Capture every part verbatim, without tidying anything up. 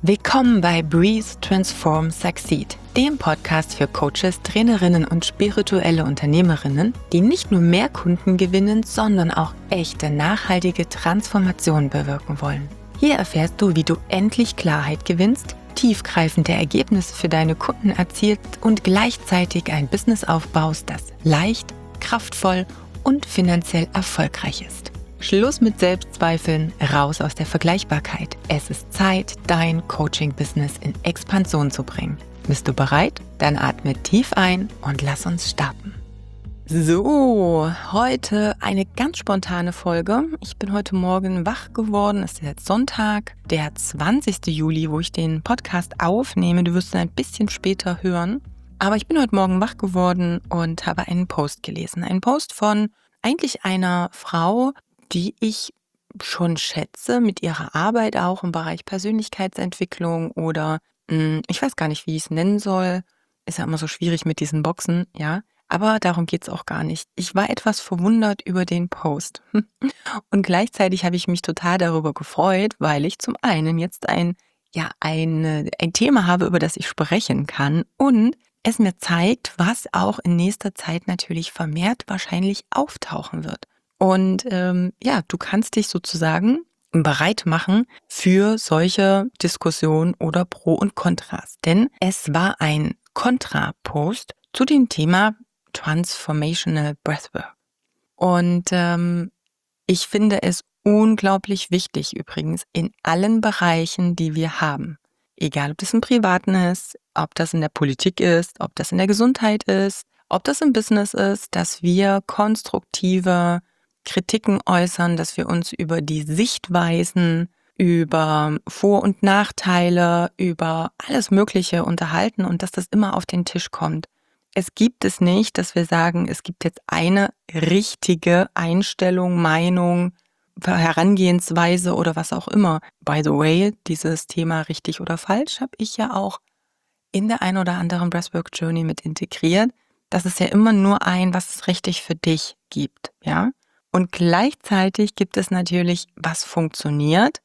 Willkommen bei Breathe, Transform, Succeed, dem Podcast für Coaches, Trainerinnen und spirituelle Unternehmerinnen, die nicht nur mehr Kunden gewinnen, sondern auch echte, nachhaltige Transformation bewirken wollen. Hier erfährst du, wie du endlich Klarheit gewinnst, tiefgreifende Ergebnisse für deine Kunden erzielst und gleichzeitig ein Business aufbaust, das leicht, kraftvoll und finanziell erfolgreich ist. Schluss mit Selbstzweifeln, raus aus der Vergleichbarkeit. Es ist Zeit, dein Coaching-Business in Expansion zu bringen. Bist du bereit? Dann atme tief ein und lass uns starten. So, heute eine ganz spontane Folge. Ich bin heute Morgen wach geworden. Es ist jetzt Sonntag, der zwanzigsten Juli, wo ich den Podcast aufnehme. Du wirst ihn ein bisschen später hören. Aber ich bin heute Morgen wach geworden und habe einen Post gelesen. Einen Post von eigentlich einer Frau, die ich schon schätze, mit ihrer Arbeit auch im Bereich Persönlichkeitsentwicklung oder mh, ich weiß gar nicht, wie ich es nennen soll. Ist ja immer so schwierig mit diesen Boxen, ja. Aber darum geht es auch gar nicht. Ich war etwas verwundert über den Post. Und gleichzeitig habe ich mich total darüber gefreut, weil ich zum einen jetzt ein, ja, ein, ein Thema habe, über das ich sprechen kann und es mir zeigt, was auch in nächster Zeit natürlich vermehrt wahrscheinlich auftauchen wird. Und ähm, ja, du kannst dich sozusagen bereit machen für solche Diskussionen oder Pro und Kontras. Denn es war ein Kontra-Post zu dem Thema Transformational Breathwork. Und ähm, ich finde es unglaublich wichtig übrigens in allen Bereichen, die wir haben. Egal, ob das im Privaten ist, ob das in der Politik ist, ob das in der Gesundheit ist, ob das im Business ist, dass wir konstruktive Kritiken äußern, dass wir uns über die Sichtweisen, über Vor- und Nachteile, über alles Mögliche unterhalten und dass das immer auf den Tisch kommt. Es gibt es nicht, dass wir sagen, es gibt jetzt eine richtige Einstellung, Meinung, Herangehensweise oder was auch immer. By the way, dieses Thema richtig oder falsch habe ich ja auch in der ein oder anderen Breathwork Journey mit integriert. Das ist ja immer nur ein, was es richtig für dich gibt, ja. Und gleichzeitig gibt es natürlich, was funktioniert,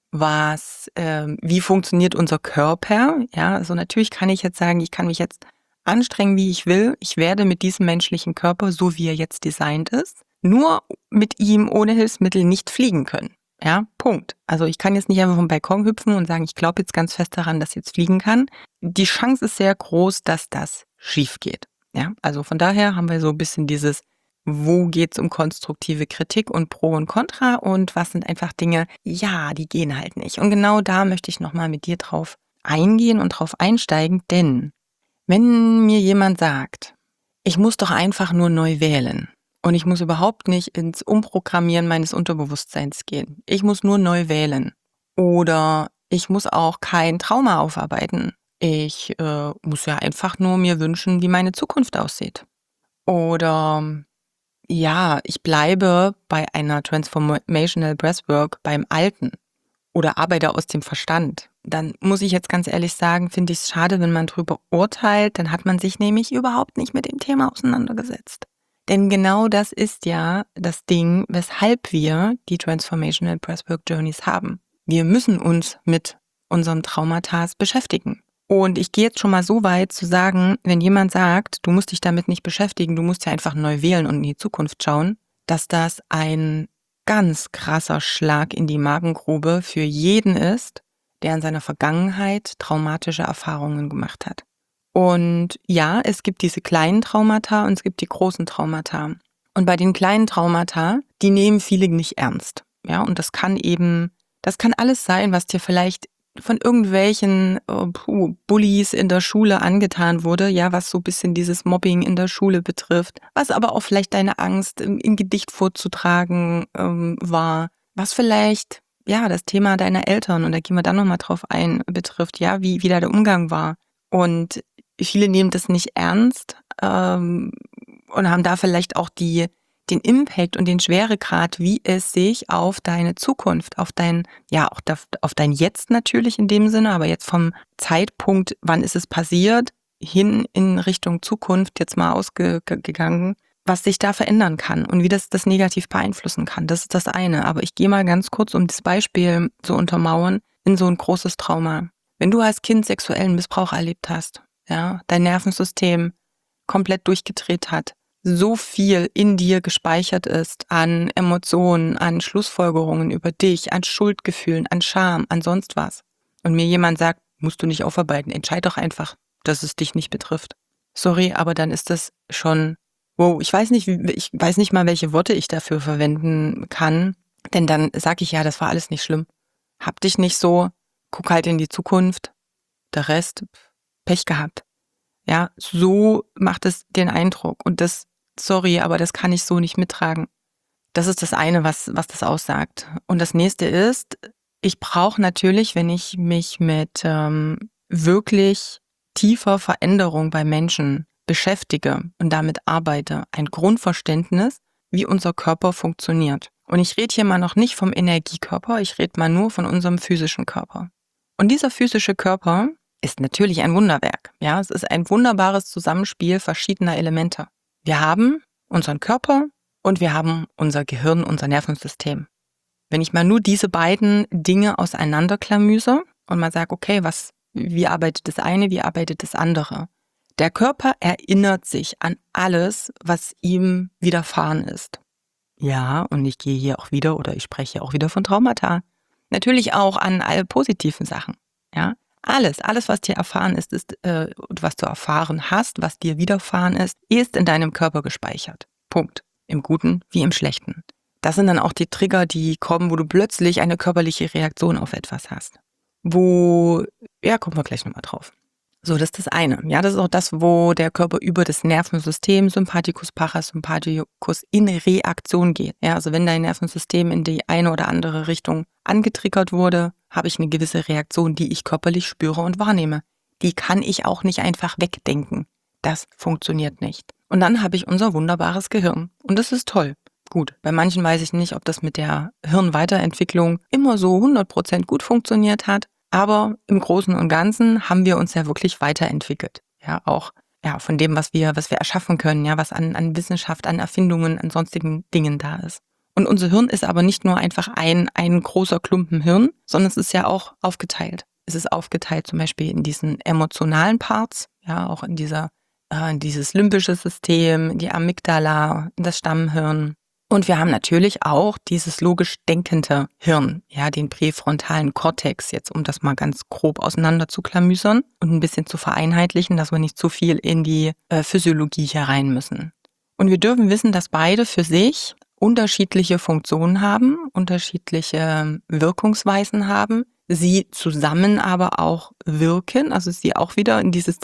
was, äh, wie funktioniert unser Körper. Ja, also natürlich kann ich jetzt sagen, ich kann mich jetzt anstrengen, wie ich will. Ich werde mit diesem menschlichen Körper, so wie er jetzt designt ist, nur mit ihm ohne Hilfsmittel nicht fliegen können. Ja, Punkt. Also ich kann jetzt nicht einfach vom Balkon hüpfen und sagen, ich glaube jetzt ganz fest daran, dass ich jetzt fliegen kann. Die Chance ist sehr groß, dass das schief geht. Ja, also von daher haben wir so ein bisschen dieses, wo geht es um konstruktive Kritik und Pro und Contra und was sind einfach Dinge, ja, die gehen halt nicht. Und genau da möchte ich nochmal mit dir drauf eingehen und drauf einsteigen, denn wenn mir jemand sagt, ich muss doch einfach nur neu wählen und ich muss überhaupt nicht ins Umprogrammieren meines Unterbewusstseins gehen, ich muss nur neu wählen oder ich muss auch kein Trauma aufarbeiten, ich äh, muss ja einfach nur mir wünschen, wie meine Zukunft aussieht oder ja, ich bleibe bei einer Transformational Breathwork beim Alten oder arbeite aus dem Verstand. Dann muss ich jetzt ganz ehrlich sagen, finde ich es schade, wenn man drüber urteilt, dann hat man sich nämlich überhaupt nicht mit dem Thema auseinandergesetzt. Denn genau das ist ja das Ding, weshalb wir die Transformational Breathwork Journeys haben. Wir müssen uns mit unseren Traumata beschäftigen. Und ich gehe jetzt schon mal so weit zu sagen, wenn jemand sagt, du musst dich damit nicht beschäftigen, du musst ja einfach neu wählen und in die Zukunft schauen, dass das ein ganz krasser Schlag in die Magengrube für jeden ist, der in seiner Vergangenheit traumatische Erfahrungen gemacht hat. Und ja, es gibt diese kleinen Traumata und es gibt die großen Traumata. Und bei den kleinen Traumata, die nehmen viele nicht ernst. Ja, und das kann eben, das kann alles sein, was dir vielleicht von irgendwelchen äh, puh, Bullies in der Schule angetan wurde, ja, was so ein bisschen dieses Mobbing in der Schule betrifft, was aber auch vielleicht deine Angst im, im Gedicht vorzutragen ähm, war, was vielleicht, ja, das Thema deiner Eltern, und da gehen wir dann nochmal drauf ein, betrifft, ja, wie, wie da der Umgang war. Und viele nehmen das nicht ernst ähm, und haben da vielleicht auch die den Impact und den Schweregrad, wie es sich auf deine Zukunft, auf dein, ja, auch auf dein Jetzt natürlich in dem Sinne, aber jetzt vom Zeitpunkt, wann ist es passiert, hin in Richtung Zukunft jetzt mal ausgegangen, was sich da verändern kann und wie das das negativ beeinflussen kann. Das ist das eine. Aber ich gehe mal ganz kurz, um das Beispiel zu untermauern, in so ein großes Trauma. Wenn du als Kind sexuellen Missbrauch erlebt hast, ja, dein Nervensystem komplett durchgedreht hat, so viel in dir gespeichert ist an Emotionen, an Schlussfolgerungen über dich, an Schuldgefühlen, an Scham, an sonst was. Und mir jemand sagt, musst du nicht aufarbeiten, entscheid doch einfach, dass es dich nicht betrifft. Sorry, aber dann ist das schon, wow, ich weiß nicht, ich weiß nicht mal, welche Worte ich dafür verwenden kann, denn dann sage ich, ja, das war alles nicht schlimm. Hab dich nicht so, guck halt in die Zukunft, der Rest, Pech gehabt. Ja, so macht es den Eindruck und das, sorry, aber das kann ich so nicht mittragen. Das ist das eine, was, was das aussagt. Und das nächste ist, ich brauche natürlich, wenn ich mich mit ähm, wirklich tiefer Veränderung bei Menschen beschäftige und damit arbeite, ein Grundverständnis, wie unser Körper funktioniert. Und ich rede hier mal noch nicht vom Energiekörper, ich rede mal nur von unserem physischen Körper. Und dieser physische Körper ist natürlich ein Wunderwerk. Ja, es ist ein wunderbares Zusammenspiel verschiedener Elemente. Wir haben unseren Körper und wir haben unser Gehirn, unser Nervensystem. Wenn ich mal nur diese beiden Dinge auseinanderklamüse und mal sage, okay, was, wie arbeitet das eine, wie arbeitet das andere? Der Körper erinnert sich an alles, was ihm widerfahren ist. Ja, und ich gehe hier auch wieder oder ich spreche auch wieder von Traumata. Natürlich auch an alle positiven Sachen. Ja, alles, alles, was dir erfahren ist, ist äh, was du erfahren hast, was dir widerfahren ist, ist in deinem Körper gespeichert. Punkt. Im Guten wie im Schlechten. Das sind dann auch die Trigger, die kommen, wo du plötzlich eine körperliche Reaktion auf etwas hast. Wo, ja, kommen wir gleich nochmal drauf. So, das ist das eine. Ja, das ist auch das, wo der Körper über das Nervensystem, Sympathikus, Parasympathikus, in Reaktion geht. Ja, also wenn dein Nervensystem in die eine oder andere Richtung angetriggert wurde, habe ich eine gewisse Reaktion, die ich körperlich spüre und wahrnehme. Die kann ich auch nicht einfach wegdenken. Das funktioniert nicht. Und dann habe ich unser wunderbares Gehirn. Und das ist toll. Gut, bei manchen weiß ich nicht, ob das mit der Hirnweiterentwicklung immer so hundert Prozent gut funktioniert hat. Aber im Großen und Ganzen haben wir uns ja wirklich weiterentwickelt. Ja, auch ja, von dem, was wir, was wir erschaffen können, ja, was an, an Wissenschaft, an Erfindungen, an sonstigen Dingen da ist. Und unser Hirn ist aber nicht nur einfach ein, ein großer Klumpen Hirn, sondern es ist ja auch aufgeteilt. Es ist aufgeteilt zum Beispiel in diesen emotionalen Parts, ja, auch in dieser, äh, in dieses limbische System, die Amygdala, das Stammhirn. Und wir haben natürlich auch dieses logisch denkende Hirn, ja, den präfrontalen Kortex, jetzt um das mal ganz grob auseinander zu klamüsern und ein bisschen zu vereinheitlichen, dass wir nicht zu viel in die äh, Physiologie hier rein müssen. Und wir dürfen wissen, dass beide für sich unterschiedliche Funktionen haben, unterschiedliche Wirkungsweisen haben, sie zusammen aber auch wirken, also sie auch wieder in dieses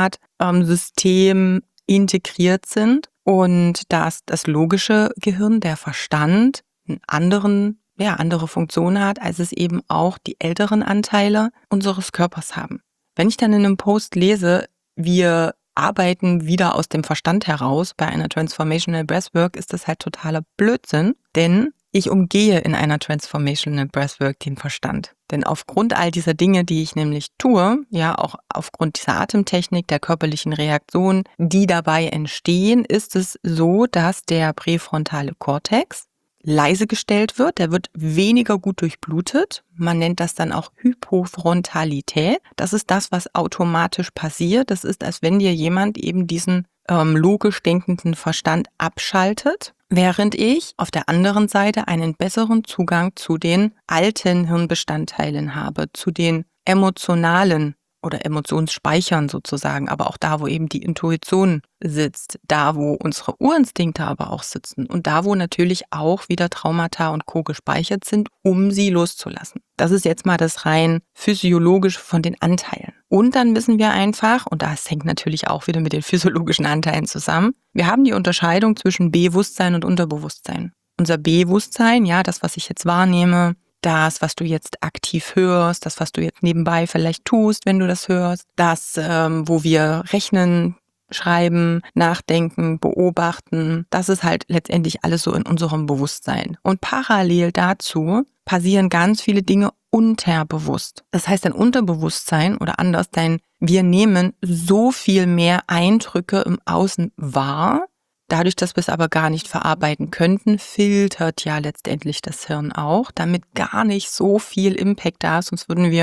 Zahnrad-System integriert sind. Und dass das logische Gehirn, der Verstand, einen anderen, ja, andere Funktion hat, als es eben auch die älteren Anteile unseres Körpers haben. Wenn ich dann in einem Post lese, wir arbeiten wieder aus dem Verstand heraus bei einer Transformational Breathwork, ist das halt totaler Blödsinn, denn ich umgehe in einer Transformational Breathwork den Verstand. Denn aufgrund all dieser Dinge, die ich nämlich tue, ja auch aufgrund dieser Atemtechnik, der körperlichen Reaktionen, die dabei entstehen, ist es so, dass der präfrontale Kortex leise gestellt wird. Der wird weniger gut durchblutet. Man nennt das dann auch Hypofrontalität. Das ist das, was automatisch passiert. Das ist, als wenn dir jemand eben diesen ähm, logisch denkenden Verstand abschaltet, während ich auf der anderen Seite einen besseren Zugang zu den alten Hirnbestandteilen habe, zu den emotionalen oder Emotionsspeichern sozusagen, aber auch da, wo eben die Intuition sitzt, da, wo unsere Urinstinkte aber auch sitzen und da, wo natürlich auch wieder Traumata und Co. gespeichert sind, um sie loszulassen. Das ist jetzt mal das rein physiologische von den Anteilen. Und dann wissen wir einfach, und das hängt natürlich auch wieder mit den physiologischen Anteilen zusammen, wir haben die Unterscheidung zwischen Bewusstsein und Unterbewusstsein. Unser Bewusstsein, ja, das, was ich jetzt wahrnehme, das, was du jetzt aktiv hörst, das, was du jetzt nebenbei vielleicht tust, wenn du das hörst, das, ähm, wo wir rechnen, schreiben, nachdenken, beobachten, das ist halt letztendlich alles so in unserem Bewusstsein. Und parallel dazu passieren ganz viele Dinge unterbewusst. Das heißt, dein Unterbewusstsein oder anders, dein, wir nehmen so viel mehr Eindrücke im Außen wahr. Dadurch, dass wir es aber gar nicht verarbeiten könnten, filtert ja letztendlich das Hirn auch, damit gar nicht so viel Impact da ist, sonst würden wir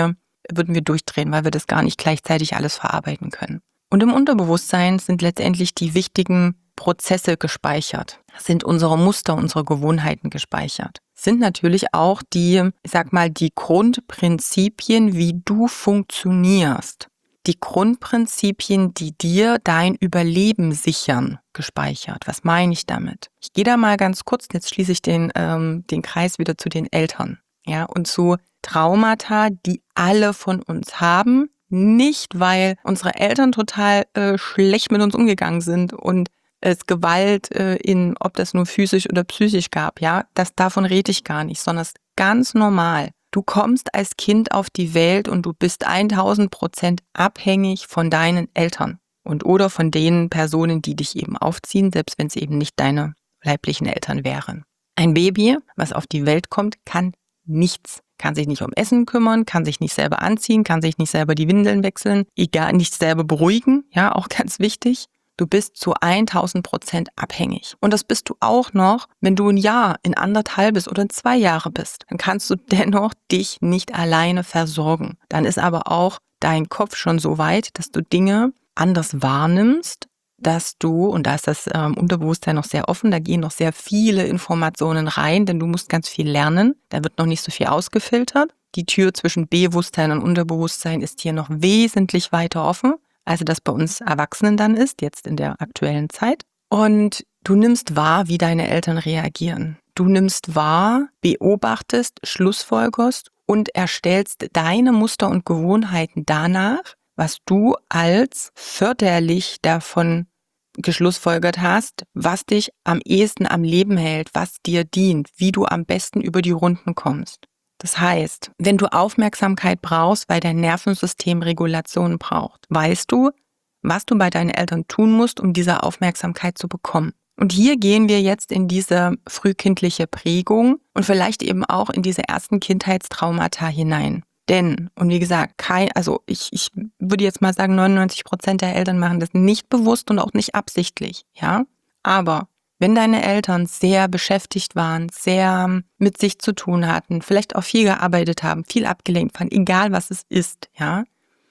würden wir durchdrehen, weil wir das gar nicht gleichzeitig alles verarbeiten können. Und im Unterbewusstsein sind letztendlich die wichtigen Prozesse gespeichert, sind unsere Muster, unsere Gewohnheiten gespeichert. Sind natürlich auch die, ich sag mal, die Grundprinzipien, wie du funktionierst. Die Grundprinzipien, die dir dein Überleben sichern, gespeichert. Was meine ich damit? Ich gehe da mal ganz kurz, jetzt schließe ich den, ähm, den Kreis wieder zu den Eltern. Ja, und zu Traumata, die alle von uns haben. Nicht, weil unsere Eltern total äh, schlecht mit uns umgegangen sind und es Gewalt äh, in, ob das nur physisch oder psychisch gab, ja, das davon rede ich gar nicht, sondern es ist ganz normal. Du kommst als Kind auf die Welt und du bist tausend Prozent abhängig von deinen Eltern und oder von den Personen, die dich eben aufziehen, selbst wenn es eben nicht deine leiblichen Eltern wären. Ein Baby, was auf die Welt kommt, kann nichts. Kann sich nicht um Essen kümmern, kann sich nicht selber anziehen, kann sich nicht selber die Windeln wechseln, egal, nicht selber beruhigen, ja, auch ganz wichtig. Du bist zu tausend Prozent abhängig. Und das bist du auch noch, wenn du ein Jahr, in anderthalbes oder in zwei Jahre bist. Dann kannst du dennoch dich nicht alleine versorgen. Dann ist aber auch dein Kopf schon so weit, dass du Dinge anders wahrnimmst, dass du, und da ist das ähm, Unterbewusstsein noch sehr offen, da gehen noch sehr viele Informationen rein, denn du musst ganz viel lernen, da wird noch nicht so viel ausgefiltert. Die Tür zwischen Bewusstsein und Unterbewusstsein ist hier noch wesentlich weiter offen, als das bei uns Erwachsenen dann ist, jetzt in der aktuellen Zeit. Und du nimmst wahr, wie deine Eltern reagieren. Du nimmst wahr, beobachtest, schlussfolgerst und erstellst deine Muster und Gewohnheiten danach, was du als förderlich davon geschlussfolgert hast, was dich am ehesten am Leben hält, was dir dient, wie du am besten über die Runden kommst. Das heißt, wenn du Aufmerksamkeit brauchst, weil dein Nervensystem Regulation braucht, weißt du, was du bei deinen Eltern tun musst, um diese Aufmerksamkeit zu bekommen. Und hier gehen wir jetzt in diese frühkindliche Prägung und vielleicht eben auch in diese ersten Kindheitstraumata hinein. Denn, und wie gesagt, kein, also ich, ich würde jetzt mal sagen, neunundneunzig Prozent der Eltern machen das nicht bewusst und auch nicht absichtlich, ja. Aber wenn deine Eltern sehr beschäftigt waren, sehr mit sich zu tun hatten, vielleicht auch viel gearbeitet haben, viel abgelenkt waren, egal was es ist, ja,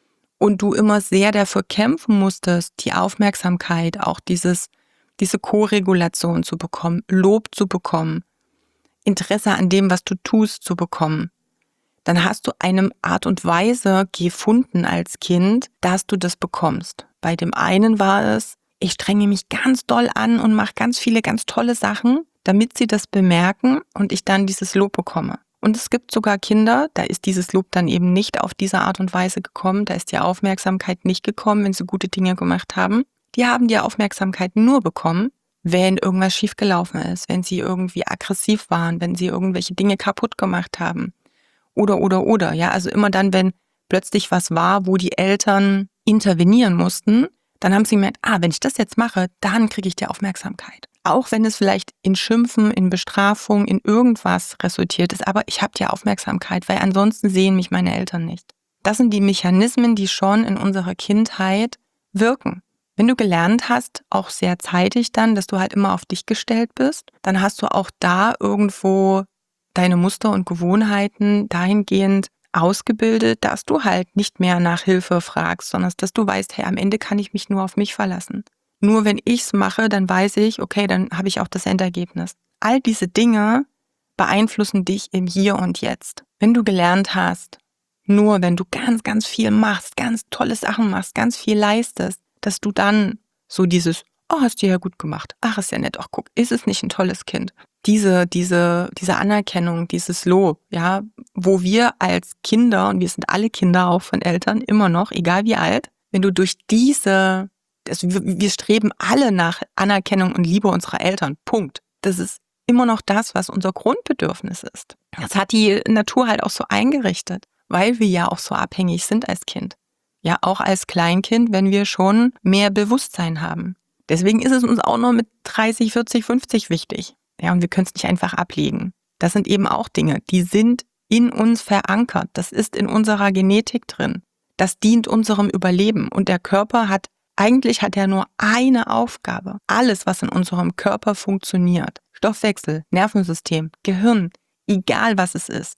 und du immer sehr dafür kämpfen musstest, die Aufmerksamkeit, auch dieses, diese Koregulation zu bekommen, Lob zu bekommen, Interesse an dem, was du tust, zu bekommen, dann hast du eine Art und Weise gefunden als Kind, dass du das bekommst. Bei dem einen war es, ich strenge mich ganz doll an und mache ganz viele ganz tolle Sachen, damit sie das bemerken und ich dann dieses Lob bekomme. Und es gibt sogar Kinder, da ist dieses Lob dann eben nicht auf diese Art und Weise gekommen, da ist die Aufmerksamkeit nicht gekommen, wenn sie gute Dinge gemacht haben. Die haben die Aufmerksamkeit nur bekommen, wenn irgendwas schiefgelaufen ist, wenn sie irgendwie aggressiv waren, wenn sie irgendwelche Dinge kaputt gemacht haben. Oder, oder, oder, ja, also immer dann, wenn plötzlich was war, wo die Eltern intervenieren mussten, dann haben sie gemerkt, ah, wenn ich das jetzt mache, dann kriege ich die Aufmerksamkeit. Auch wenn es vielleicht in Schimpfen, in Bestrafung, in irgendwas resultiert ist, aber ich habe die Aufmerksamkeit, weil ansonsten sehen mich meine Eltern nicht. Das sind die Mechanismen, die schon in unserer Kindheit wirken. Wenn du gelernt hast, auch sehr zeitig dann, dass du halt immer auf dich gestellt bist, dann hast du auch da irgendwo deine Muster und Gewohnheiten dahingehend ausgebildet, dass du halt nicht mehr nach Hilfe fragst, sondern dass du weißt, hey, am Ende kann ich mich nur auf mich verlassen. Nur wenn ich es mache, dann weiß ich, okay, dann habe ich auch das Endergebnis. All diese Dinge beeinflussen dich im Hier und Jetzt. Wenn du gelernt hast, nur wenn du ganz, ganz viel machst, ganz tolle Sachen machst, ganz viel leistest, dass du dann so dieses, oh, hast du ja gut gemacht, ach, ist ja nett, ach, guck, ist es nicht ein tolles Kind? Diese, diese, diese Anerkennung, dieses Lob, ja, wo wir als Kinder, und wir sind alle Kinder auch von Eltern, immer noch, egal wie alt, wenn du durch diese, also wir, wir streben alle nach Anerkennung und Liebe unserer Eltern, Punkt. Das ist immer noch das, was unser Grundbedürfnis ist. Das hat die Natur halt auch so eingerichtet, weil wir ja auch so abhängig sind als Kind. Ja, auch als Kleinkind, wenn wir schon mehr Bewusstsein haben. Deswegen ist es uns auch noch mit dreißig, vierzig, fünfzig wichtig. Ja, und wir können es nicht einfach ablegen. Das sind eben auch Dinge, die sind in uns verankert. Das ist in unserer Genetik drin. Das dient unserem Überleben. Und der Körper hat, eigentlich hat er nur eine Aufgabe. Alles, was in unserem Körper funktioniert, Stoffwechsel, Nervensystem, Gehirn, egal was es ist,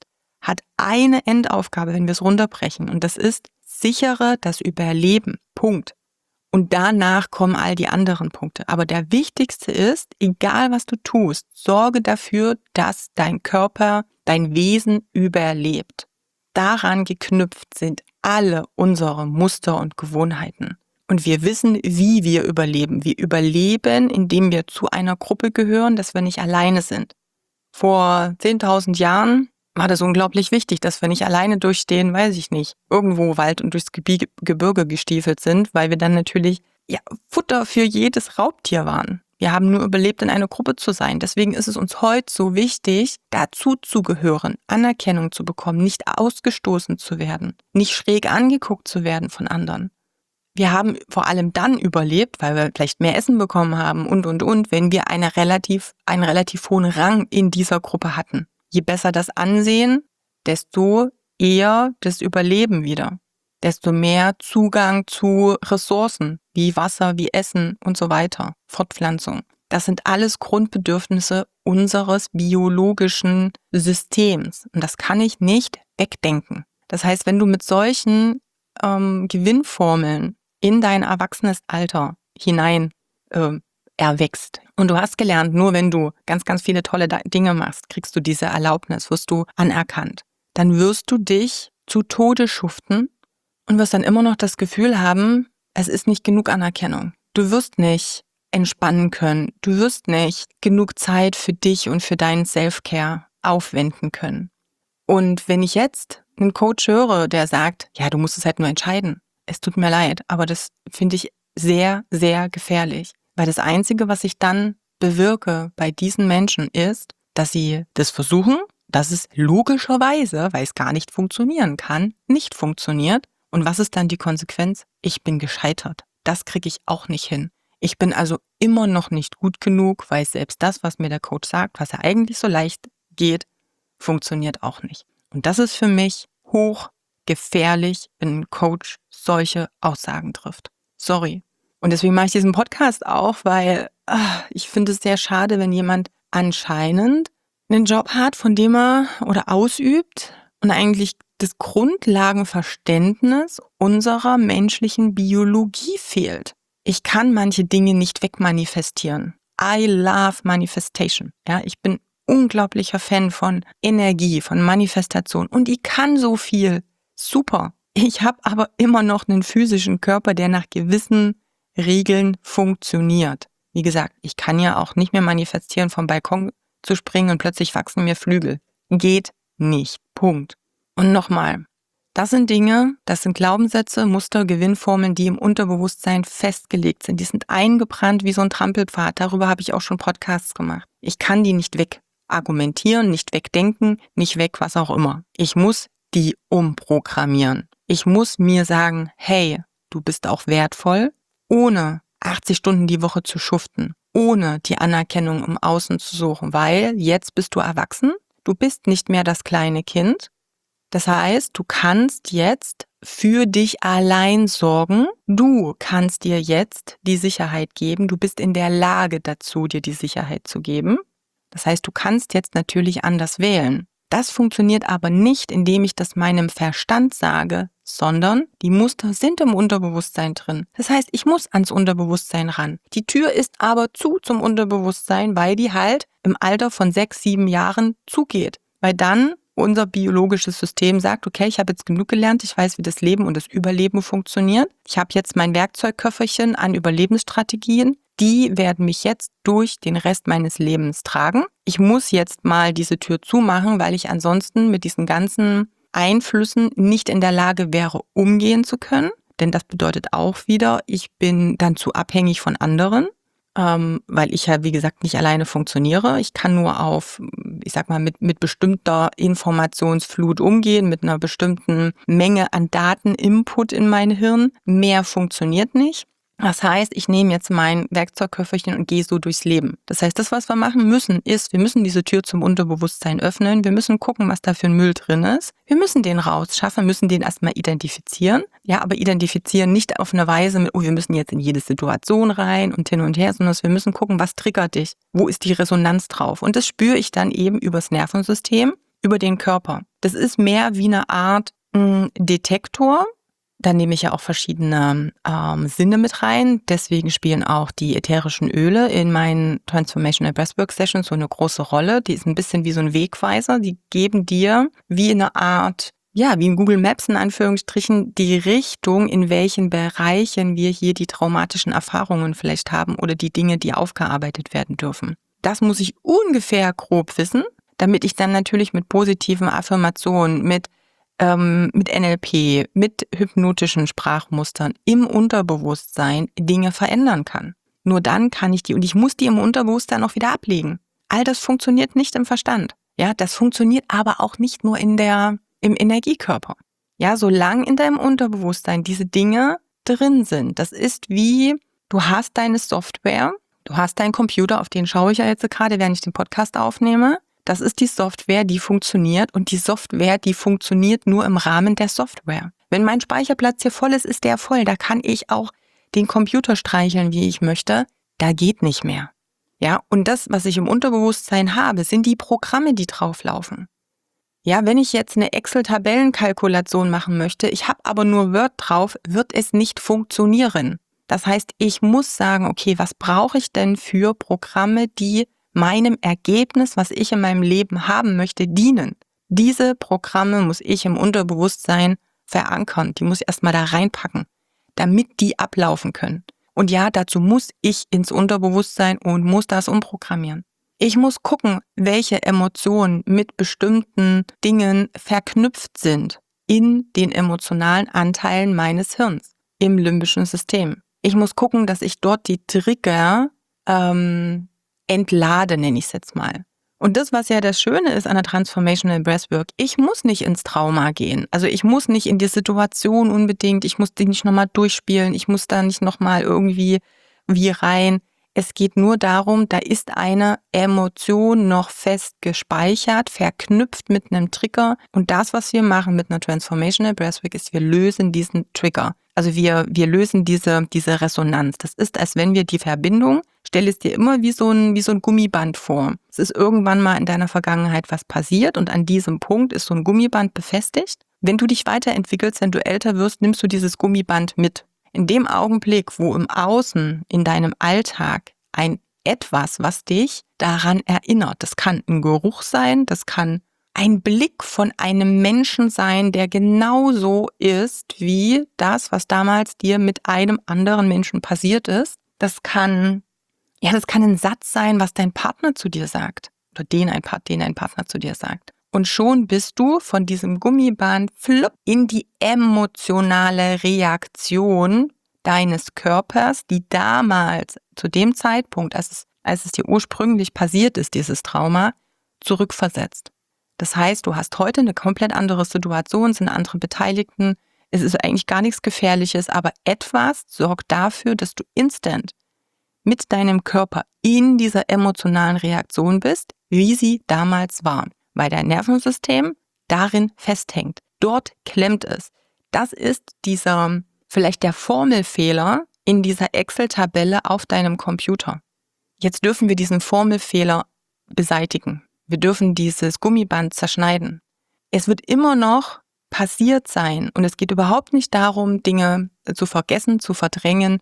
hat eine Endaufgabe, wenn wir es runterbrechen. Und das ist, sichere das Überleben. Punkt. Und danach kommen all die anderen Punkte. Aber der wichtigste ist, egal was du tust, sorge dafür, dass dein Körper, dein Wesen überlebt. Daran geknüpft sind alle unsere Muster und Gewohnheiten. Und wir wissen, wie wir überleben. Wir überleben, indem wir zu einer Gruppe gehören, dass wir nicht alleine sind. Vor zehntausend Jahren war das unglaublich wichtig, dass wir nicht alleine durchstehen, weiß ich nicht, irgendwo Wald und durchs Gebirge, Gebirge gestiefelt sind, weil wir dann natürlich ja, Futter für jedes Raubtier waren. Wir haben nur überlebt, in einer Gruppe zu sein. Deswegen ist es uns heute so wichtig, dazu zu gehören, Anerkennung zu bekommen, nicht ausgestoßen zu werden, nicht schräg angeguckt zu werden von anderen. Wir haben vor allem dann überlebt, weil wir vielleicht mehr Essen bekommen haben und, und, und, wenn wir eine relativ, einen relativ hohen Rang in dieser Gruppe hatten. Je besser das Ansehen, desto eher das Überleben wieder. Desto mehr Zugang zu Ressourcen, wie Wasser, wie Essen und so weiter, Fortpflanzung. Das sind alles Grundbedürfnisse unseres biologischen Systems. Und das kann ich nicht wegdenken. Das heißt, wenn du mit solchen ähm, Gewinnformeln in dein erwachsenes Alter hinein äh, erwächst. Und du hast gelernt, nur wenn du ganz, ganz viele tolle Dinge machst, kriegst du diese Erlaubnis, wirst du anerkannt. Dann wirst du dich zu Tode schuften und wirst dann immer noch das Gefühl haben, es ist nicht genug Anerkennung. Du wirst nicht entspannen können. Du wirst nicht genug Zeit für dich und für deinen Self-Care aufwenden können. Und wenn ich jetzt einen Coach höre, der sagt, ja, du musst es halt nur entscheiden. Es tut mir leid, aber das finde ich sehr, sehr gefährlich. Weil das Einzige, was ich dann bewirke bei diesen Menschen ist, dass sie das versuchen, dass es logischerweise, weil es gar nicht funktionieren kann, nicht funktioniert. Und was ist dann die Konsequenz? Ich bin gescheitert. Das kriege ich auch nicht hin. Ich bin also immer noch nicht gut genug, weil selbst das, was mir der Coach sagt, was ja eigentlich so leicht geht, funktioniert auch nicht. Und das ist für mich hochgefährlich, wenn ein Coach solche Aussagen trifft. Sorry. Und deswegen mache ich diesen Podcast auch, weil ach, ich finde es sehr schade, wenn jemand anscheinend einen Job hat, von dem er oder ausübt und eigentlich das Grundlagenverständnis unserer menschlichen Biologie fehlt. Ich kann manche Dinge nicht wegmanifestieren. I love Manifestation. Ja, ich bin unglaublicher Fan von Energie, von Manifestation und ich kann so viel. Super. Ich habe aber immer noch einen physischen Körper, der nach gewissen Regeln funktioniert. Wie gesagt, ich kann ja auch nicht mehr manifestieren, vom Balkon zu springen und plötzlich wachsen mir Flügel. Geht nicht. Punkt. Und nochmal, das sind Dinge, das sind Glaubenssätze, Muster, Gewinnformeln, die im Unterbewusstsein festgelegt sind. Die sind eingebrannt wie so ein Trampelpfad. Darüber habe ich auch schon Podcasts gemacht. Ich kann die nicht wegargumentieren, nicht wegdenken, nicht weg, was auch immer. Ich muss die umprogrammieren. Ich muss mir sagen, hey, du bist auch wertvoll, ohne achtzig Stunden die Woche zu schuften, ohne die Anerkennung im Außen zu suchen, weil jetzt bist du erwachsen, du bist nicht mehr das kleine Kind. Das heißt, du kannst jetzt für dich allein sorgen, du kannst dir jetzt die Sicherheit geben, du bist in der Lage dazu, dir die Sicherheit zu geben. Das heißt, du kannst jetzt natürlich anders wählen. Das funktioniert aber nicht, indem ich das meinem Verstand sage, sondern die Muster sind im Unterbewusstsein drin. Das heißt, ich muss ans Unterbewusstsein ran. Die Tür ist aber zu zum Unterbewusstsein, weil die halt im Alter von sechs, sieben Jahren zugeht. Weil dann unser biologisches System sagt, okay, ich habe jetzt genug gelernt, ich weiß, wie das Leben und das Überleben funktioniert. Ich habe jetzt mein Werkzeugköfferchen an Überlebensstrategien. Die werden mich jetzt durch den Rest meines Lebens tragen. Ich muss jetzt mal diese Tür zumachen, weil ich ansonsten mit diesen ganzen Einflüssen nicht in der Lage wäre, umgehen zu können. Denn das bedeutet auch wieder, ich bin dann zu abhängig von anderen, ähm, weil ich ja, wie gesagt, nicht alleine funktioniere. Ich kann nur auf, ich sag mal, mit, mit bestimmter Informationsflut umgehen, mit einer bestimmten Menge an Dateninput in mein Hirn. Mehr funktioniert nicht. Das heißt, ich nehme jetzt mein Werkzeugköfferchen und gehe so durchs Leben. Das heißt, das, was wir machen müssen, ist, wir müssen diese Tür zum Unterbewusstsein öffnen. Wir müssen gucken, was da für ein Müll drin ist. Wir müssen den rausschaffen, müssen den erstmal identifizieren. Ja, aber identifizieren nicht auf eine Weise mit, oh, wir müssen jetzt in jede Situation rein und hin und her, sondern wir müssen gucken, was triggert dich? Wo ist die Resonanz drauf? Und das spüre ich dann eben übers Nervensystem. über den Körper. Das ist mehr wie eine Art mh, Detektor. Da nehme ich ja auch verschiedene ähm, Sinne mit rein. Deswegen spielen auch die ätherischen Öle in meinen Transformational Breathwork Sessions so eine große Rolle. Die ist ein bisschen wie so ein Wegweiser. Die geben dir wie eine Art, ja, wie in Google Maps in Anführungsstrichen, die Richtung, in welchen Bereichen wir hier die traumatischen Erfahrungen vielleicht haben oder die Dinge, die aufgearbeitet werden dürfen. Das muss ich ungefähr grob wissen, damit ich dann natürlich mit positiven Affirmationen, mit ähm, mit N L P, mit hypnotischen Sprachmustern im Unterbewusstsein Dinge verändern kann. Nur dann kann ich die, und ich muss die im Unterbewusstsein auch wieder ablegen. All das funktioniert nicht im Verstand. Ja, das funktioniert aber auch nicht nur in der, im Energiekörper. Ja, solange in deinem Unterbewusstsein diese Dinge drin sind, das ist wie, du hast deine Software, du hast deinen Computer, auf den schaue ich ja jetzt gerade, während ich den Podcast aufnehme. Das ist die Software, die funktioniert, und die Software, die funktioniert nur im Rahmen der Software. Wenn mein Speicherplatz hier voll ist, ist der voll. Da kann ich auch den Computer streicheln, wie ich möchte. Da geht nicht mehr. Ja, und das, was ich im Unterbewusstsein habe, sind die Programme, die drauflaufen. Ja, wenn ich jetzt eine Excel-Tabellenkalkulation machen möchte, ich habe aber nur Word drauf, wird es nicht funktionieren. Das heißt, ich muss sagen, okay, was brauche ich denn für Programme, die meinem Ergebnis, was ich in meinem Leben haben möchte, dienen. Diese Programme muss ich im Unterbewusstsein verankern. Die muss ich erstmal da reinpacken, damit die ablaufen können. Und ja, dazu muss ich ins Unterbewusstsein und muss das umprogrammieren. Ich muss gucken, welche Emotionen mit bestimmten Dingen verknüpft sind in den emotionalen Anteilen meines Hirns, im limbischen System. Ich muss gucken, dass ich dort die Trigger ähm, entlade, nenne ich es jetzt mal. Und das, was ja das Schöne ist an der Transformational Breathwork, ich muss nicht ins Trauma gehen. Also ich muss nicht in die Situation unbedingt, ich muss die nicht nochmal durchspielen, ich muss da nicht nochmal irgendwie wie rein. Es geht nur darum, da ist eine Emotion noch fest gespeichert, verknüpft mit einem Trigger. Und das, was wir machen mit einer Transformational Breathwork, ist, wir lösen diesen Trigger. Also wir, wir lösen diese, diese Resonanz. Das ist, als wenn wir die Verbindung, stell es dir immer wie so ein, wie so ein Gummiband vor. Es ist irgendwann mal in deiner Vergangenheit was passiert und an diesem Punkt ist so ein Gummiband befestigt. Wenn du dich weiterentwickelst, wenn du älter wirst, nimmst du dieses Gummiband mit. In dem Augenblick, wo im Außen, in deinem Alltag, ein etwas, was dich daran erinnert, das kann ein Geruch sein, das kann ein Blick von einem Menschen sein, der genauso ist wie das, was damals dir mit einem anderen Menschen passiert ist. Das kann, ja, das kann ein Satz sein, was dein Partner zu dir sagt oder den ein, den ein Partner zu dir sagt. Und schon bist du von diesem Gummiband flupp in die emotionale Reaktion deines Körpers, die damals zu dem Zeitpunkt, als es, als es dir ursprünglich passiert ist, dieses Trauma, zurückversetzt. Das heißt, du hast heute eine komplett andere Situation, es sind andere Beteiligten, es ist eigentlich gar nichts Gefährliches, aber etwas sorgt dafür, dass du instant mit deinem Körper in dieser emotionalen Reaktion bist, wie sie damals war, weil dein Nervensystem darin festhängt. Dort klemmt es. Das ist dieser, vielleicht der Formelfehler in dieser Excel-Tabelle auf deinem Computer. Jetzt dürfen wir diesen Formelfehler beseitigen. Wir dürfen dieses Gummiband zerschneiden. Es wird immer noch passiert sein und es geht überhaupt nicht darum, Dinge zu vergessen, zu verdrängen,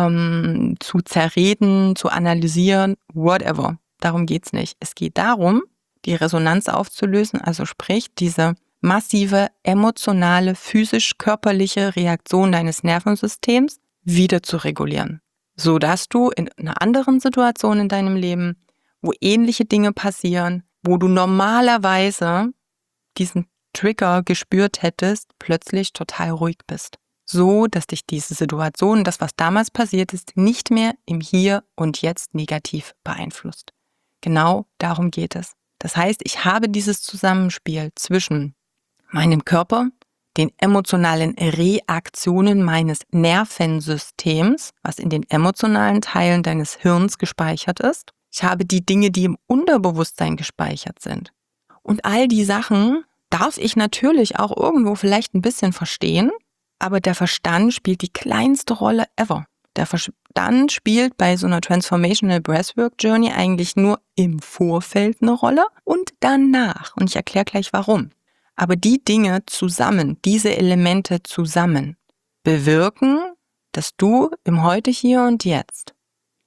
ähm, zu zerreden, zu analysieren, whatever. Darum geht's nicht. Es geht darum, die Resonanz aufzulösen, also sprich diese massive emotionale, physisch-körperliche Reaktion deines Nervensystems wieder zu regulieren, sodass du in einer anderen Situation in deinem Leben, wo ähnliche Dinge passieren, wo du normalerweise diesen Trigger gespürt hättest, plötzlich total ruhig bist. So, dass dich diese Situation, das, was damals passiert ist, nicht mehr im Hier und Jetzt negativ beeinflusst. Genau darum geht es. Das heißt, ich habe dieses Zusammenspiel zwischen meinem Körper, den emotionalen Reaktionen meines Nervensystems, was in den emotionalen Teilen deines Hirns gespeichert ist. Ich habe die Dinge, die im Unterbewusstsein gespeichert sind. Und all die Sachen darf ich natürlich auch irgendwo vielleicht ein bisschen verstehen, aber der Verstand spielt die kleinste Rolle ever. Der Verstand spielt bei so einer Transformational Breathwork Journey eigentlich nur im Vorfeld eine Rolle und danach. Und ich erkläre gleich warum. Aber die Dinge zusammen, diese Elemente zusammen, bewirken, dass du im Heute, Hier und Jetzt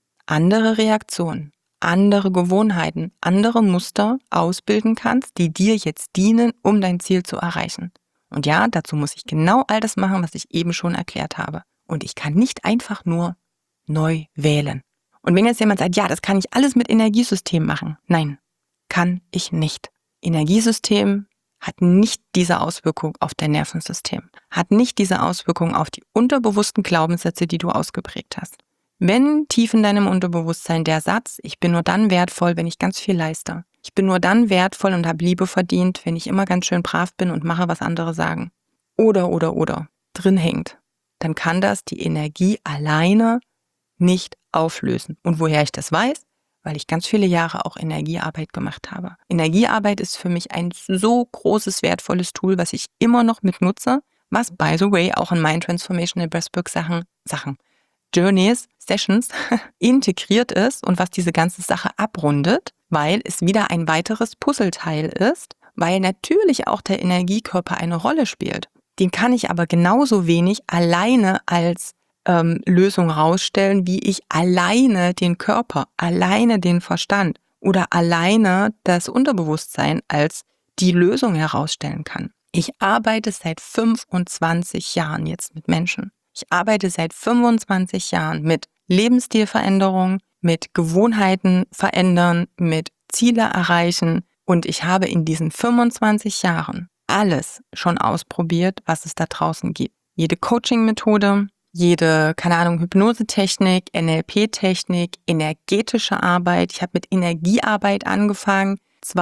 andere Reaktionen, andere Gewohnheiten, andere Muster ausbilden kannst, die dir jetzt dienen, um dein Ziel zu erreichen. Und ja, dazu muss ich genau all das machen, was ich eben schon erklärt habe. Und ich kann nicht einfach nur neu wählen. Und wenn jetzt jemand sagt, ja, das kann ich alles mit Energiesystem machen. Nein, kann ich nicht. Energiesystem hat nicht diese Auswirkung auf dein Nervensystem, hat nicht diese Auswirkung auf die unterbewussten Glaubenssätze, die du ausgeprägt hast. Wenn tief in deinem Unterbewusstsein der Satz, ich bin nur dann wertvoll, wenn ich ganz viel leiste. Ich bin nur dann wertvoll und habe Liebe verdient, wenn ich immer ganz schön brav bin und mache, was andere sagen. Oder, oder, oder drin hängt. Dann kann das die Energie alleine nicht auflösen. Und woher ich das weiß? Weil ich ganz viele Jahre auch Energiearbeit gemacht habe. Energiearbeit ist für mich ein so großes, wertvolles Tool, was ich immer noch mitnutze, was, by the way, auch in meinen Transformational Breathwork Sachen, Sachen, Journeys, Sessions integriert ist und was diese ganze Sache abrundet, weil es wieder ein weiteres Puzzleteil ist, weil natürlich auch der Energiekörper eine Rolle spielt. Den kann ich aber genauso wenig alleine als ähm, Lösung rausstellen, wie ich alleine den Körper, alleine den Verstand oder alleine das Unterbewusstsein als die Lösung herausstellen kann. Ich arbeite seit fünfundzwanzig Jahren jetzt mit Menschen. Ich arbeite seit fünfundzwanzig Jahren mit Lebensstilveränderung, mit Gewohnheiten verändern, mit Ziele erreichen und ich habe in diesen fünfundzwanzig Jahren alles schon ausprobiert, was es da draußen gibt. Jede Coaching-Methode, jede, keine Ahnung, Hypnosetechnik, N L P-Technik, energetische Arbeit. Ich habe mit Energiearbeit angefangen,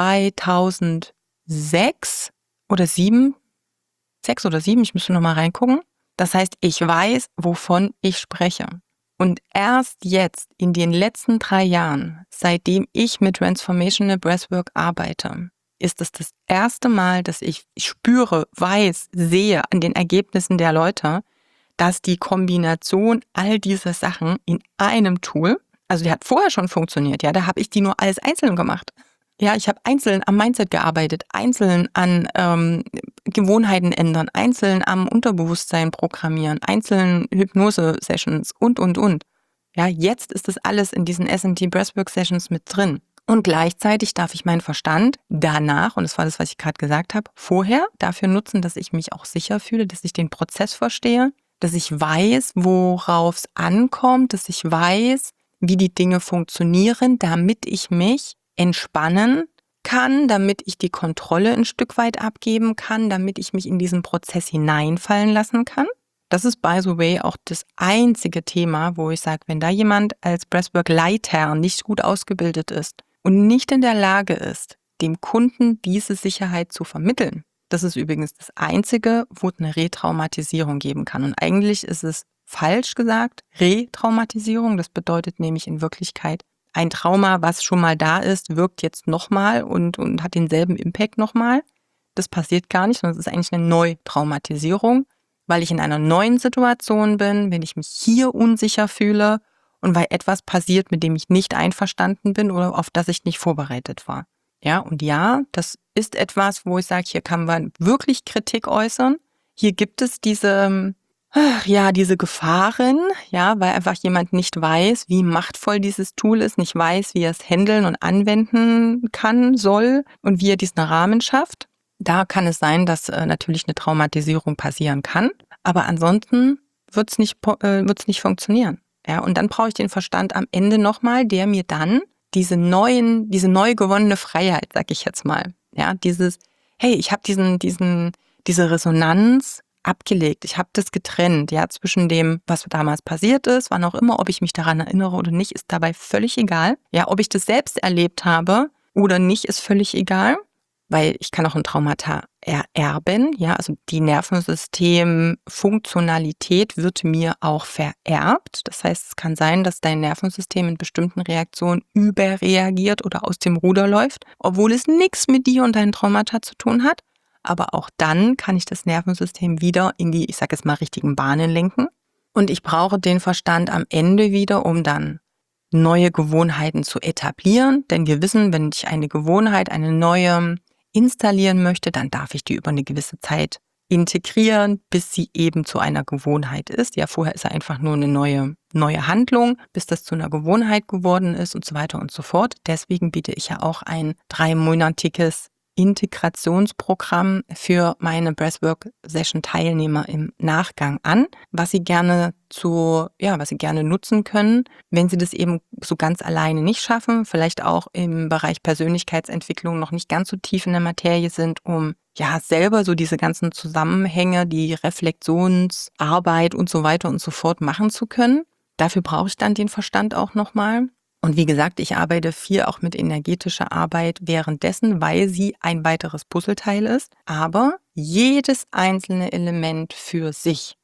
zweitausendsechs oder sieben, sechs oder sieben, ich müsste noch mal reingucken. Das heißt, ich weiß, wovon ich spreche. Und erst jetzt, in den letzten drei Jahren, seitdem ich mit Transformational Breathwork arbeite, ist es das erste Mal, dass ich spüre, weiß, sehe an den Ergebnissen der Leute, dass die Kombination all dieser Sachen in einem Tool, also die hat vorher schon funktioniert, ja, da habe ich die nur alles einzeln gemacht. Ja, ich habe einzeln am Mindset gearbeitet, einzeln an ähm, Gewohnheiten ändern, einzeln am Unterbewusstsein programmieren, einzeln Hypnose-Sessions und, und, und. Ja, jetzt ist das alles in diesen S M T Breathwork-Sessions mit drin. Und gleichzeitig darf ich meinen Verstand danach, und das war das, was ich gerade gesagt habe, vorher dafür nutzen, dass ich mich auch sicher fühle, dass ich den Prozess verstehe, dass ich weiß, worauf es ankommt, dass ich weiß, wie die Dinge funktionieren, damit ich mich entspannen kann, damit ich die Kontrolle ein Stück weit abgeben kann, damit ich mich in diesen Prozess hineinfallen lassen kann. Das ist, by the way, auch das einzige Thema, wo ich sage, wenn da jemand als Breathwork-Leiter nicht gut ausgebildet ist und nicht in der Lage ist, dem Kunden diese Sicherheit zu vermitteln, das ist übrigens das Einzige, wo es eine Retraumatisierung geben kann. Und eigentlich ist es falsch gesagt, Retraumatisierung, das bedeutet nämlich in Wirklichkeit, ein Trauma, was schon mal da ist, wirkt jetzt nochmal und, und hat denselben Impact nochmal. Das passiert gar nicht, sondern es ist eigentlich eine Neutraumatisierung, weil ich in einer neuen Situation bin, wenn ich mich hier unsicher fühle und weil etwas passiert, mit dem ich nicht einverstanden bin oder auf das ich nicht vorbereitet war. Ja, und ja, das ist etwas, wo ich sage, hier kann man wirklich Kritik äußern. Hier gibt es diese... Ja, diese Gefahren, ja, weil einfach jemand nicht weiß, wie machtvoll dieses Tool ist, nicht weiß, wie er es handeln und anwenden kann, soll und wie er diesen Rahmen schafft. Da kann es sein, dass äh, natürlich eine Traumatisierung passieren kann, aber ansonsten wird es nicht, äh, wird's nicht funktionieren. Ja, und dann brauche ich den Verstand am Ende nochmal, der mir dann diese neuen, diese neu gewonnene Freiheit, sag ich jetzt mal, ja, dieses, hey, ich habe diesen, diesen, diese Resonanz abgelegt. Ich habe das getrennt, ja, zwischen dem, was damals passiert ist, wann auch immer, ob ich mich daran erinnere oder nicht, ist dabei völlig egal. Ja, ob ich das selbst erlebt habe oder nicht, ist völlig egal, weil ich kann auch ein Traumata ererben, ja, also die Nervensystemfunktionalität wird mir auch vererbt. Das heißt, es kann sein, dass dein Nervensystem in bestimmten Reaktionen überreagiert oder aus dem Ruder läuft, obwohl es nichts mit dir und deinen Traumata zu tun hat. Aber auch dann kann ich das Nervensystem wieder in die, ich sage jetzt mal, richtigen Bahnen lenken. Und ich brauche den Verstand am Ende wieder, um dann neue Gewohnheiten zu etablieren. Denn wir wissen, wenn ich eine Gewohnheit, eine neue installieren möchte, dann darf ich die über eine gewisse Zeit integrieren, bis sie eben zu einer Gewohnheit ist. Ja, vorher ist ja einfach nur eine neue, neue Handlung, bis das zu einer Gewohnheit geworden ist und so weiter und so fort. Deswegen biete ich ja auch ein dreimonatiges Integrationsprogramm für meine Breathwork-Session-Teilnehmer im Nachgang an, was sie gerne zu, ja, was sie gerne nutzen können, wenn sie das eben so ganz alleine nicht schaffen, vielleicht auch im Bereich Persönlichkeitsentwicklung noch nicht ganz so tief in der Materie sind, um ja selber so diese ganzen Zusammenhänge, die Reflexionsarbeit und so weiter und so fort machen zu können. Dafür brauche ich dann den Verstand auch nochmal. Und wie gesagt, ich arbeite viel auch mit energetischer Arbeit währenddessen, weil sie ein weiteres Puzzleteil ist. Aber jedes einzelne Element für sich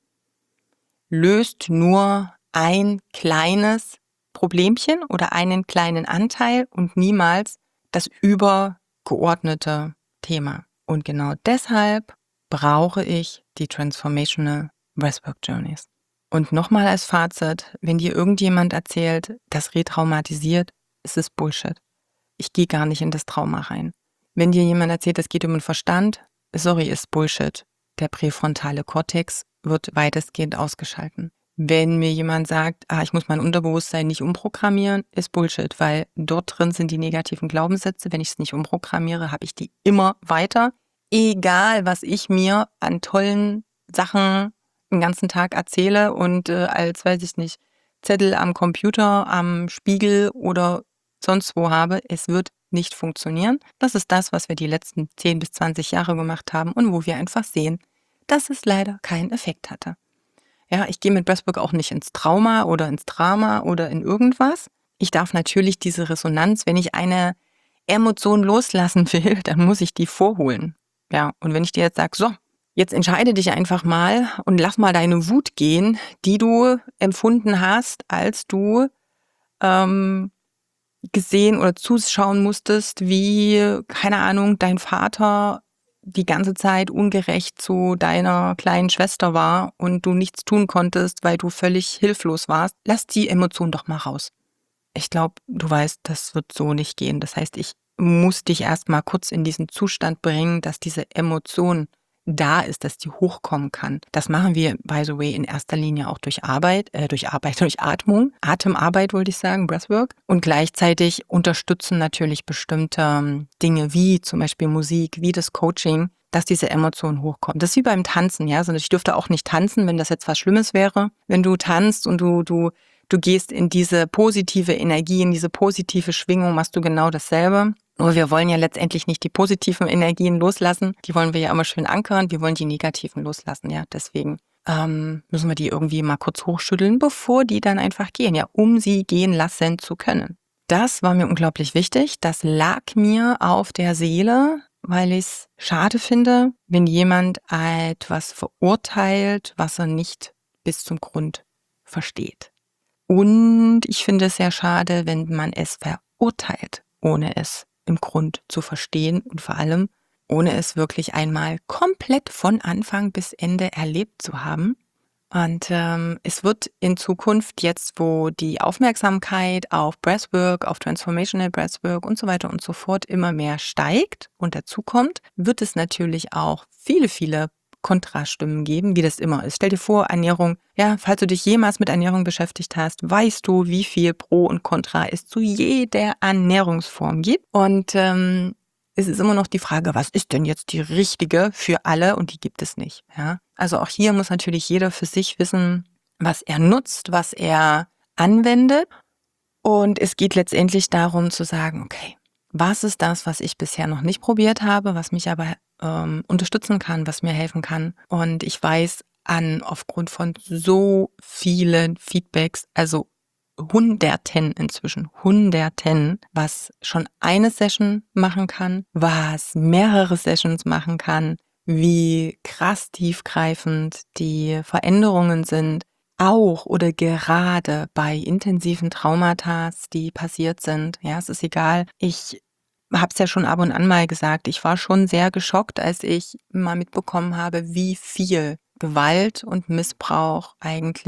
löst nur ein kleines Problemchen oder einen kleinen Anteil und niemals das übergeordnete Thema. Und genau deshalb brauche ich die Transformational Breathwork Journeys. Und nochmal als Fazit, wenn dir irgendjemand erzählt, das retraumatisiert, ist es Bullshit. Ich gehe gar nicht in das Trauma rein. Wenn dir jemand erzählt, es geht um den Verstand, sorry, ist Bullshit. Der präfrontale Kortex wird weitestgehend ausgeschalten. Wenn mir jemand sagt, ah, ich muss mein Unterbewusstsein nicht umprogrammieren, ist Bullshit, weil dort drin sind die negativen Glaubenssätze. Wenn ich es nicht umprogrammiere, habe ich die immer weiter. Egal, was ich mir an tollen Sachen den ganzen Tag erzähle und äh, als, weiß ich nicht, Zettel am Computer, am Spiegel oder sonst wo habe, es wird nicht funktionieren. Das ist das, was wir die letzten zehn bis zwanzig Jahre gemacht haben und wo wir einfach sehen, dass es leider keinen Effekt hatte. Ja, ich gehe mit Breathwork auch nicht ins Trauma oder ins Drama oder in irgendwas. Ich darf natürlich diese Resonanz, wenn ich eine Emotion loslassen will, dann muss ich die vorholen. Ja, und wenn ich dir jetzt sage, so, jetzt entscheide dich einfach mal und lass mal deine Wut gehen, die du empfunden hast, als du ähm, gesehen oder zuschauen musstest, wie, keine Ahnung, dein Vater die ganze Zeit ungerecht zu deiner kleinen Schwester war und du nichts tun konntest, weil du völlig hilflos warst. Lass die Emotion doch mal raus. Ich glaube, du weißt, das wird so nicht gehen. Das heißt, ich muss dich erst mal kurz in diesen Zustand bringen, dass diese Emotion da ist, dass die hochkommen kann. Das machen wir, by the way, in erster Linie auch durch Arbeit, äh, durch Arbeit, durch Atmung, Atemarbeit wollte ich sagen, Breathwork. Und gleichzeitig unterstützen natürlich bestimmte ähm, Dinge wie zum Beispiel Musik, wie das Coaching, dass diese Emotionen hochkommen. Das ist wie beim Tanzen, ja. Also ich dürfte auch nicht tanzen, wenn das jetzt was Schlimmes wäre. Wenn du tanzt und du, du, du gehst in diese positive Energie, in diese positive Schwingung, machst du genau dasselbe. Nur wir wollen ja letztendlich nicht die positiven Energien loslassen. Die wollen wir ja immer schön ankern. Wir wollen die negativen loslassen. Ja, deswegen ähm, müssen wir die irgendwie mal kurz hochschütteln, bevor die dann einfach gehen. Ja, um sie gehen lassen zu können. Das war mir unglaublich wichtig. Das lag mir auf der Seele, weil ich es schade finde, wenn jemand etwas verurteilt, was er nicht bis zum Grund versteht. Und ich finde es sehr schade, wenn man es verurteilt, ohne es im Grund zu verstehen und vor allem, ohne es wirklich einmal komplett von Anfang bis Ende erlebt zu haben. Und ähm, es wird in Zukunft jetzt, wo die Aufmerksamkeit auf Breathwork, auf Transformational Breathwork und so weiter und so fort immer mehr steigt und dazukommt, wird es natürlich auch viele, viele Kontrastimmen geben, wie das immer ist. Stell dir vor, Ernährung, ja, falls du dich jemals mit Ernährung beschäftigt hast, weißt du, wie viel Pro und Contra es zu jeder Ernährungsform gibt. Und ähm, es ist immer noch die Frage, was ist denn jetzt die richtige für alle? Und die gibt es nicht. Ja? Also auch hier muss natürlich jeder für sich wissen, was er nutzt, was er anwendet. Und es geht letztendlich darum zu sagen, okay, was ist das, was ich bisher noch nicht probiert habe, was mich aber ähm, unterstützen kann, was mir helfen kann. Und ich weiß an, aufgrund von so vielen Feedbacks, also Hunderten inzwischen, Hunderten, was schon eine Session machen kann, was mehrere Sessions machen kann, wie krass tiefgreifend die Veränderungen sind, auch oder gerade bei intensiven Traumata, die passiert sind. Ja, es ist egal. Ich habe es ja schon ab und an mal gesagt. Ich war schon sehr geschockt, als ich mal mitbekommen habe, wie viel Gewalt und Missbrauch eigentlich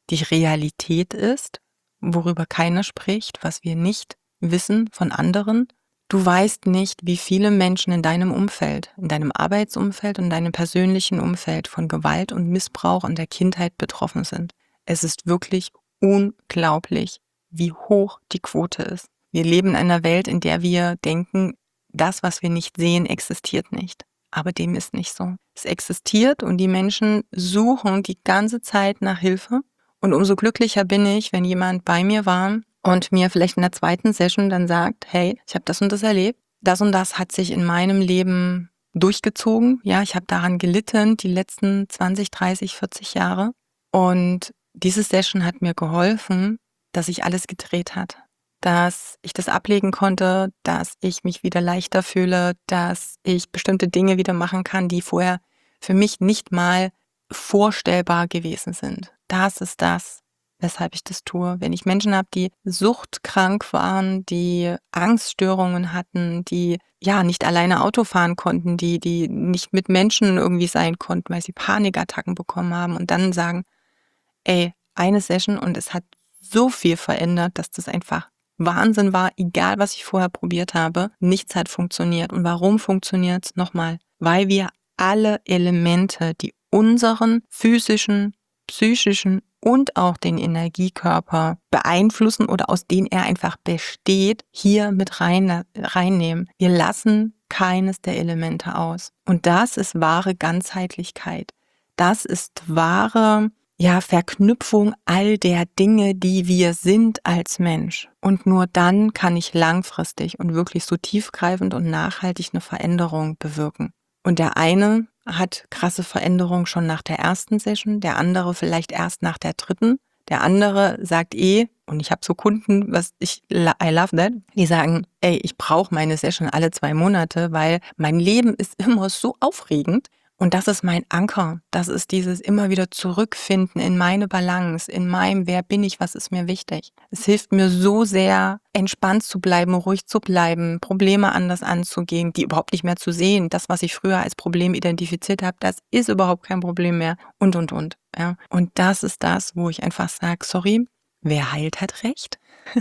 die Realität ist, worüber keiner spricht, was wir nicht wissen von anderen. Du weißt nicht, wie viele Menschen in deinem Umfeld, in deinem Arbeitsumfeld und in deinem persönlichen Umfeld von Gewalt und Missbrauch in der Kindheit betroffen sind. Es ist wirklich unglaublich, wie hoch die Quote ist. Wir leben in einer Welt, in der wir denken, das, was wir nicht sehen, existiert nicht. Aber dem ist nicht so. Es existiert und die Menschen suchen die ganze Zeit nach Hilfe. Und umso glücklicher bin ich, wenn jemand bei mir war und mir vielleicht in der zweiten Session dann sagt, hey, ich habe das und das erlebt. Das und das hat sich in meinem Leben durchgezogen. Ja, ich habe daran gelitten, die letzten zwanzig, dreißig, vierzig Jahre. Und diese Session hat mir geholfen, dass sich alles gedreht hat. Dass ich das ablegen konnte, dass ich mich wieder leichter fühle, dass ich bestimmte Dinge wieder machen kann, die vorher für mich nicht mal vorstellbar gewesen sind. Das ist das, weshalb ich das tue. Wenn ich Menschen habe, die suchtkrank waren, die Angststörungen hatten, die ja nicht alleine Auto fahren konnten, die, die nicht mit Menschen irgendwie sein konnten, weil sie Panikattacken bekommen haben und dann sagen, ey, eine Session und es hat so viel verändert, dass das einfach Wahnsinn war, egal was ich vorher probiert habe, nichts hat funktioniert. Und warum funktioniert es? Nochmal, weil wir alle Elemente, die unseren physischen, psychischen und auch den Energiekörper beeinflussen oder aus denen er einfach besteht, hier mit rein, reinnehmen. Wir lassen keines der Elemente aus. Und das ist wahre Ganzheitlichkeit. Das ist wahre ja, Verknüpfung all der Dinge, die wir sind als Mensch. Und nur dann kann ich langfristig und wirklich so tiefgreifend und nachhaltig eine Veränderung bewirken. Und der eine hat krasse Veränderungen schon nach der ersten Session, der andere vielleicht erst nach der dritten. Der andere sagt eh, und ich habe so Kunden, was ich, I love that, die sagen, ey, ich brauche meine Session alle zwei Monate, weil mein Leben ist immer so aufregend. Und das ist mein Anker. Das ist dieses immer wieder zurückfinden in meine Balance, in meinem, wer bin ich, was ist mir wichtig. Es hilft mir so sehr, entspannt zu bleiben, ruhig zu bleiben, Probleme anders anzugehen, die überhaupt nicht mehr zu sehen. Das, was ich früher als Problem identifiziert habe, das ist überhaupt kein Problem mehr und, und, und. Ja. Und das ist das, wo ich einfach sage, sorry, wer heilt, hat recht.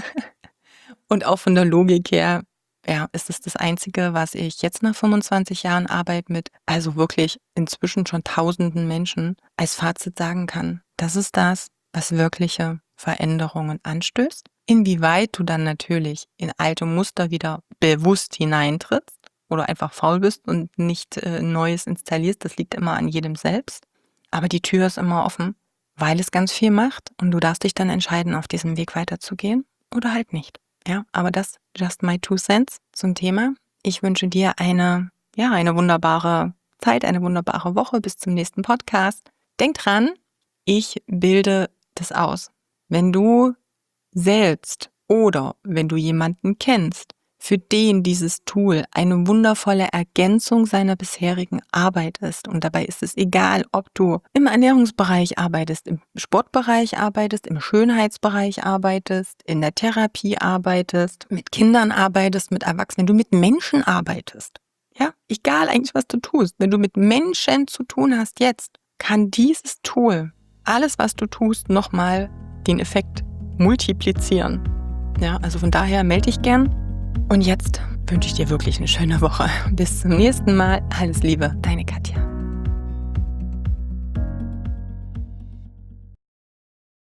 Und auch von der Logik her, ja, ist es das Einzige, was ich jetzt nach fünfundzwanzig Jahren Arbeit mit, also wirklich inzwischen schon tausenden Menschen, als Fazit sagen kann. Das ist das, was wirkliche Veränderungen anstößt. Inwieweit du dann natürlich in alte Muster wieder bewusst hineintrittst oder einfach faul bist und nicht äh, Neues installierst, das liegt immer an jedem selbst. Aber die Tür ist immer offen, weil es ganz viel macht und du darfst dich dann entscheiden, auf diesem Weg weiterzugehen oder halt nicht. Ja, aber das just my two cents zum Thema. Ich wünsche dir eine, ja, eine wunderbare Zeit, eine wunderbare Woche bis zum nächsten Podcast. Denk dran, ich bilde das aus. Wenn du selbst oder wenn du jemanden kennst, für den dieses Tool eine wundervolle Ergänzung seiner bisherigen Arbeit ist. Und dabei ist es egal, ob du im Ernährungsbereich arbeitest, im Sportbereich arbeitest, im Schönheitsbereich arbeitest, in der Therapie arbeitest, mit Kindern arbeitest, mit Erwachsenen, wenn du mit Menschen arbeitest. Ja, egal eigentlich, was du tust. Wenn du mit Menschen zu tun hast jetzt, kann dieses Tool alles, was du tust, nochmal den Effekt multiplizieren. Ja, also von daher melde dich gern. Und jetzt wünsche ich dir wirklich eine schöne Woche. Bis zum nächsten Mal. Alles Liebe, deine Katja.